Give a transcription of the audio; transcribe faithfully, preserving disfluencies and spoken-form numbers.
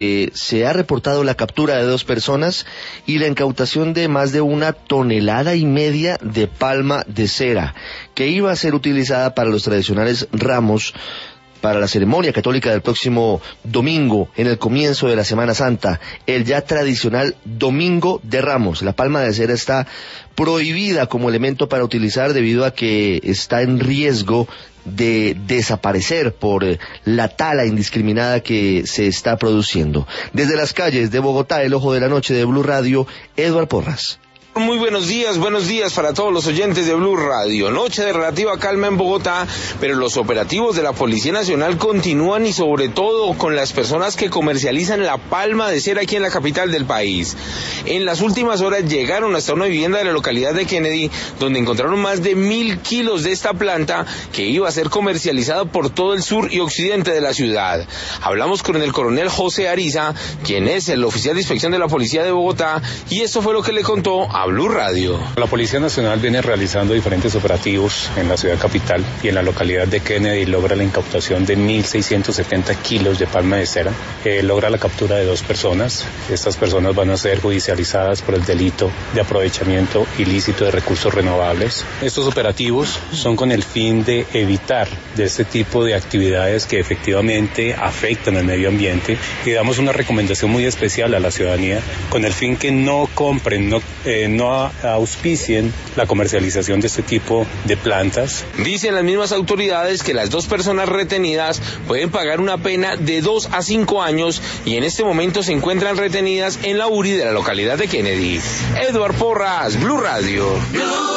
Eh, se ha reportado la captura de dos personas y la incautación de más de una tonelada y media de palma de cera, que iba a ser utilizada para los tradicionales ramos para la ceremonia católica del próximo domingo, en el comienzo de la Semana Santa, el ya tradicional Domingo de Ramos. La palma de cera está prohibida como elemento para utilizar debido a que está en riesgo de desaparecer por la tala indiscriminada que se está produciendo. Desde las calles de Bogotá, el ojo de la noche de Blue Radio, Eduard Porras. Muy buenos días, buenos días para todos los oyentes de Blue Radio. Noche de relativa calma en Bogotá, pero los operativos de la Policía Nacional continúan y sobre todo con las personas que comercializan la palma de cera aquí en la capital del país. En las últimas horas llegaron hasta una vivienda de la localidad de Kennedy, donde encontraron más de mil kilos de esta planta que iba a ser comercializada por todo el sur y occidente de la ciudad. Hablamos con el coronel José Ariza, quien es el oficial de inspección de la Policía de Bogotá, y esto fue lo que le contó a Blue Radio. La Policía Nacional viene realizando diferentes operativos en la ciudad capital y en la localidad de Kennedy logra la incautación de mil seiscientos setenta kilos de palma de cera, eh, logra la captura de dos personas. Estas personas van a ser judicializadas por el delito de aprovechamiento ilícito de recursos renovables. Estos operativos son con el fin de evitar de este tipo de actividades que efectivamente afectan al medio ambiente, y damos una recomendación muy especial a la ciudadanía con el fin que no compren, no, eh, no auspicien la comercialización de este tipo de plantas. Dicen las mismas autoridades que las dos personas retenidas pueden pagar una pena de dos a cinco años y en este momento se encuentran retenidas en la U R I de la localidad de Kennedy. Eduard Porras, Blue Radio. Blue.